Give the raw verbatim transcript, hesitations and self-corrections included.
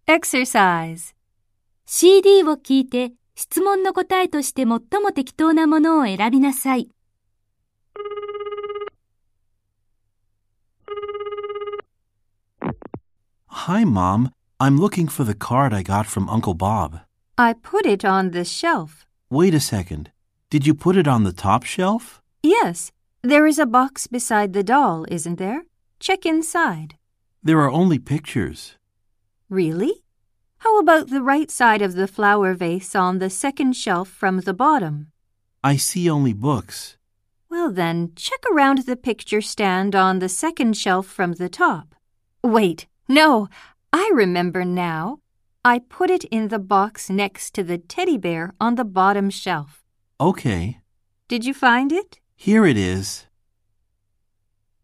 Exercise シーディー を聞いて質問の答えとして最も適当なものを選びなさい。 Hi, Mom. I'm looking for the card I got from Uncle Bob. I put it on the shelf. Wait a second. Did you put it on the top shelf? Yes, there is a box beside the doll, isn't there? Check inside. There are only pictures. Really? How about the right side of the flower vase on the second shelf from the bottom? I see only books. Well then, check around the picture stand on the second shelf from the top. Wait, no, I remember now. I put it in the box next to the teddy bear on the bottom shelf. Okay. Did you find it? Here it is.